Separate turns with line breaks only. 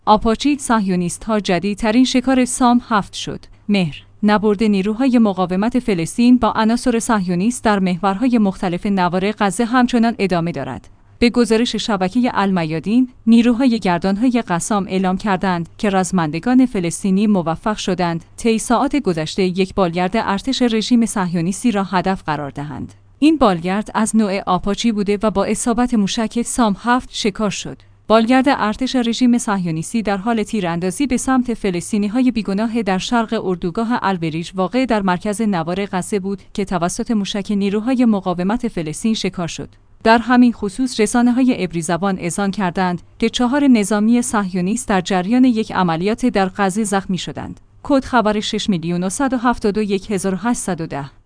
آپاچی صهیونیست‌ها جدیدترین شکار سام 7 شد. مهر نبرد نیروهای مقاومت فلسطین با عناصر صهیونیست در محورهای مختلف نوار غزه همچنان ادامه دارد. به گزارش شبکه المیادین، نیروهای گردانهای قسام اعلام کردند که رزمندگان فلسطینی موفق شدند طی ساعات گذشته یک بالگرد ارتش رژیم صهیونیستی را هدف قرار دهند. این بالگرد از نوع آپاچی بوده و با اصابت موشک سام 7 شکار شد. بالگرد ارتش رژیم صهیونیستی در حال تیراندازی به سمت فلسطینی‌های بیگناه در شرق اردوگاه البریج واقع در مرکز نوار غزه بود که توسط موشک نیروهای مقاومت فلسطین شکار شد. در همین خصوص رسانه‌های عبری‌زبان اذعان کردند که 4 نظامی صهیونیست در جریان یک عملیات در غزه زخمی شدند. کد خبر 6,972,1810